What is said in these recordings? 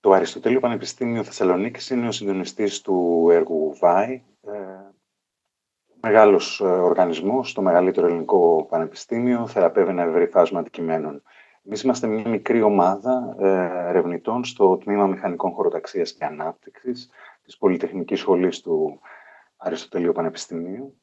Το Αριστοτέλειο Πανεπιστήμιο Θεσσαλονίκης είναι ο συντονιστής του έργου ΒΑΗ, μεγάλος οργανισμός, το μεγαλύτερο ελληνικό πανεπιστήμιο, θεραπεύει ένα ευρύ φάσμα αντικειμένων. Εμείς είμαστε μια μικρή ομάδα ερευνητών στο Τμήμα Μηχανικών Χωροταξίας και Ανάπτυξης της Πολυτεχνικής Σχολής του Αριστοτελείου Πανεπιστημίου.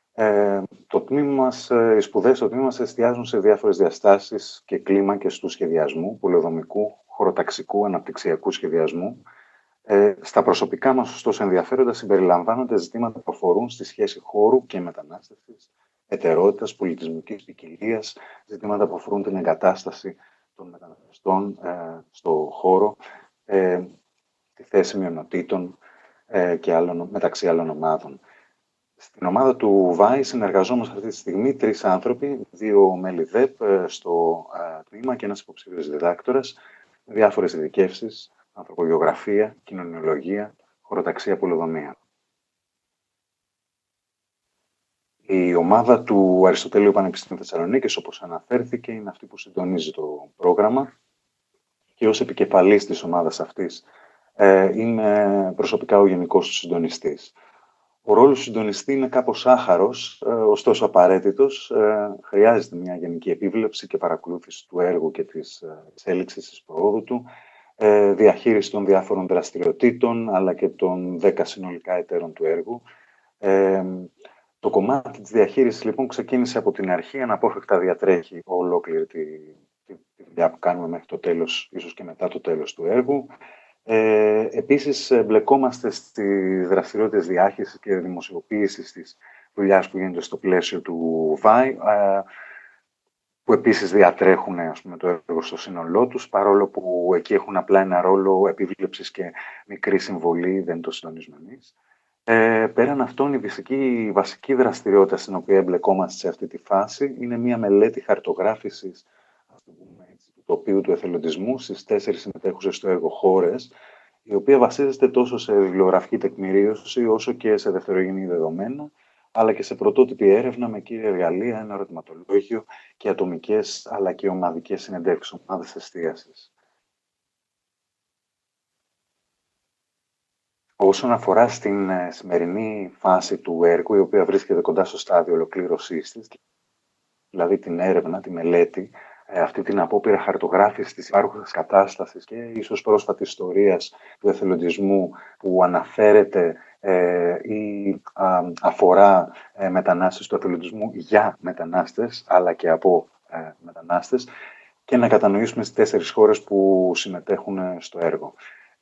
Οι σπουδές στο τμήμα μας εστιάζουν σε διάφορες διαστάσεις και κλίμακες του σχεδιασμού, πολεοδομικού, χωροταξικού, αναπτυξιακού σχεδιασμού. Στα προσωπικά μας, ωστόσο, ενδιαφέροντα συμπεριλαμβάνονται ζητήματα που αφορούν στη σχέση χώρου και μετανάστευσης, εταιρότητας, πολιτισμικής ποικιλίας, ζητήματα που αφορούν την εγκατάσταση των μεταναστών στο χώρο, τη θέση μειονοτήτων και μεταξύ άλλων ομάδων. Στην ομάδα του ΒΑΗ συνεργαζόμαστε αυτή τη στιγμή 3 άνθρωποι, 2 μέλη ΔΕΠ στο τμήμα και ένας υποψήφιος διδάκτορας, με διάφορες ειδικεύσεις, ανθρωπογεωγραφία, κοινωνιολογία, χωροταξία, πολεοδομία. Η ομάδα του Αριστοτέλειου Πανεπιστημίου Θεσσαλονίκης, όπως αναφέρθηκε, είναι αυτή που συντονίζει το πρόγραμμα και ως επικεφαλής της ομάδας αυτής είμαι προσωπικά ο γενικός του συντονιστής. Ο ρόλος του συντονιστή είναι κάπως άχαρος, ωστόσο απαραίτητος. Χρειάζεται μια γενική επίβλεψη και παρακολούθηση του έργου και της εξέλιξης της προόδου του, διαχείριση των διάφορων δραστηριοτήτων, αλλά και των 10 συνολικά εταίρων του έργου. Το κομμάτι της διαχείρισης, λοιπόν, ξεκίνησε από την αρχή, αναπόφευκτα διατρέχει ολόκληρη τη δουλειά που κάνουμε μέχρι το τέλος, ίσως και μετά το τέλος του έργου. Επίσης, μπλεκόμαστε στις δραστηριότητες διάχυσης και δημοσιοποίησης της δουλειάς που γίνεται στο πλαίσιο του ΒΑΗ, που επίσης διατρέχουν, ας πούμε, το έργο στο σύνολό τους, παρόλο που εκεί έχουν απλά ένα ρόλο επίβλεψης και μικρή συμβολή, δεν το συντονίζουμε εμείς. Πέραν αυτών, η βασική δραστηριότητα στην οποία εμπλεκόμαστε σε αυτή τη φάση είναι μια μελέτη χαρτογράφησης του τοπίου του εθελοντισμού στις 4 συμμετέχουσες στο έργο χώρες, η οποία βασίζεται τόσο σε βιβλιογραφική τεκμηρίωση όσο και σε δευτερογενή δεδομένα, αλλά και σε πρωτότυπη έρευνα με κύρια εργαλεία, ένα ερωτηματολόγιο και ατομικές αλλά και ομαδικές συνεντεύξεις, ομάδες εστίασης. Όσον αφορά στην σημερινή φάση του έργου, η οποία βρίσκεται κοντά στο στάδιο ολοκλήρωσής της, δηλαδή την έρευνα, τη μελέτη, αυτή την απόπειρα χαρτογράφησης της υπάρχουσας κατάστασης και ίσως πρόσφατης ιστορίας του εθελοντισμού που αναφέρεται ή αφορά μετανάστες του εθελοντισμού για μετανάστες, αλλά και από μετανάστες, και να κατανοήσουμε τις 4 χώρες που συμμετέχουν στο έργο.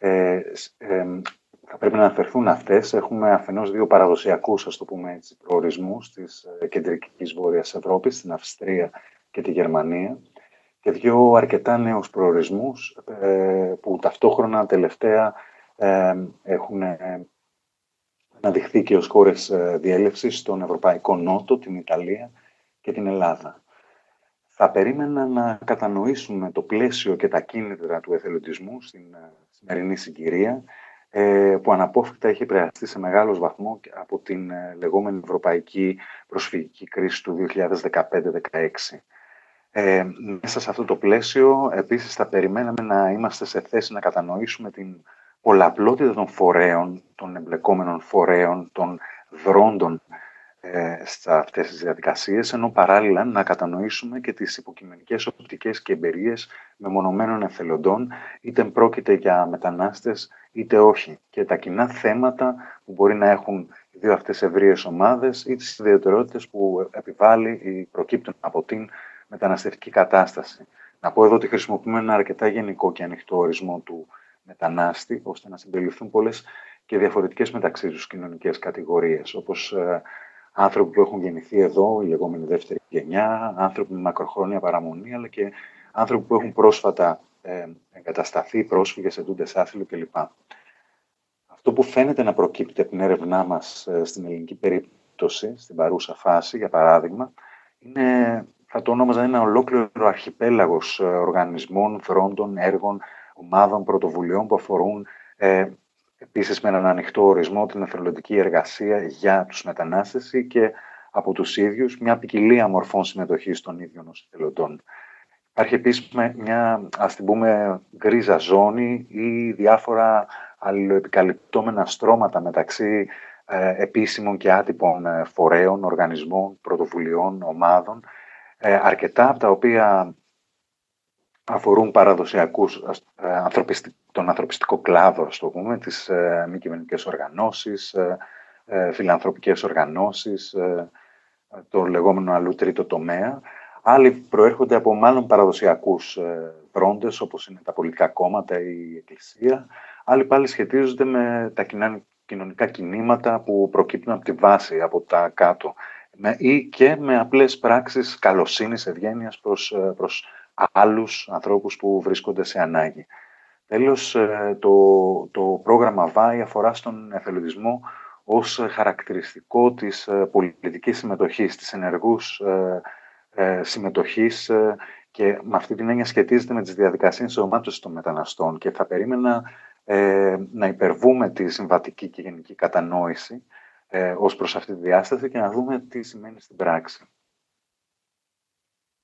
Θα πρέπει να αναφερθούν αυτές. Έχουμε αφενός 2 παραδοσιακούς, ας το πούμε έτσι, προορισμούς της κεντρικής Βόρειας Ευρώπης, την Αυστρία και τη Γερμανία, και 2 αρκετά νέους προορισμούς που ταυτόχρονα τελευταία έχουν αναδειχθεί και ως χώρες διέλευσης στον Ευρωπαϊκό Νότο, την Ιταλία και την Ελλάδα. Θα περίμενα να κατανοήσουμε το πλαίσιο και τα κίνητρα του εθελοντισμού στην σημερινή συγκυρία, που αναπόφευκτα έχει επηρεαστεί σε μεγάλος βαθμό από την λεγόμενη ευρωπαϊκή προσφυγική κρίση του 2015-16. Μέσα σε αυτό το πλαίσιο, επίσης, θα περιμέναμε να είμαστε σε θέση να κατανοήσουμε την πολλαπλότητα των φορέων, των εμπλεκόμενων φορέων, των δρόντων σε αυτές τις διαδικασίες, ενώ παράλληλα να κατανοήσουμε και τις υποκειμενικές οπτικές και εμπειρίες μεμονωμένων εθελοντών, είτε πρόκειται για μετανάστες είτε όχι, και τα κοινά θέματα που μπορεί να έχουν οι 2 αυτές ευρείες ομάδες ή τις ιδιαιτερότητες που επιβάλλει ή προκύπτουν από την μεταναστευτική κατάσταση. Να πω εδώ ότι χρησιμοποιούμε ένα αρκετά γενικό και ανοιχτό ορισμό του μετανάστη, ώστε να συμπεριληφθούν πολλές και διαφορετικές μεταξύ τους κοινωνικές κατηγορίες, όπως άνθρωποι που έχουν γεννηθεί εδώ, η λεγόμενη δεύτερη γενιά, άνθρωποι με μακροχρόνια παραμονή, αλλά και άνθρωποι που έχουν πρόσφατα εγκατασταθεί, πρόσφυγες, ετούντες άσυλο κλπ. Αυτό που φαίνεται να προκύπτει από την έρευνά μας στην ελληνική περίπτωση, στην παρούσα φάση, για παράδειγμα, είναι, θα το ονόμαζα, ένα ολόκληρο αρχιπέλαγος οργανισμών, δρόντων, έργων, ομάδων, πρωτοβουλειών που αφορούν επίσης με έναν ανοιχτό ορισμό την εθελοντική εργασία για τους μετανάστες και από τους ίδιους μια ποικιλία μορφών συμμετοχής των ίδιων ως εθελοντών. Υπάρχει επίσης μια, ας την πούμε, γκρίζα ζώνη ή διάφορα αλληλοεπικαλυπτόμενα στρώματα μεταξύ επίσημων και άτυπων φορέων, οργανισμών, πρωτοβουλειών, ομάδων, αρκετά από τα οποία αφορούν παραδοσιακούς, τον ανθρωπιστικό κλάδο, ας το πούμε, τις μη κυβερνητικές οργανώσεις, φιλανθρωπικές οργανώσεις, το λεγόμενο αλλού τρίτο τομέα. Άλλοι προέρχονται από μάλλον παραδοσιακούς φρόντες, όπως είναι τα πολιτικά κόμματα ή η εκκλησία. Άλλοι πάλι σχετίζονται με τα κοινωνικά κινήματα που προκύπτουν από τη βάση, από τα κάτω, ή και με απλές πράξεις καλοσύνης, ευγένειας προς άλλους ανθρώπους που βρίσκονται σε ανάγκη. Τέλος, το πρόγραμμα ΒΑΗ αφορά στον εθελοντισμό ως χαρακτηριστικό της πολιτικής συμμετοχής, της ενεργούς συμμετοχής, και με αυτή την έννοια σχετίζεται με τις διαδικασίες ενσωμάτωσης των μεταναστών, και θα περίμενα να υπερβούμε τη συμβατική και γενική κατανόηση ως προς αυτή τη διάσταση και να δούμε τι σημαίνει στην πράξη.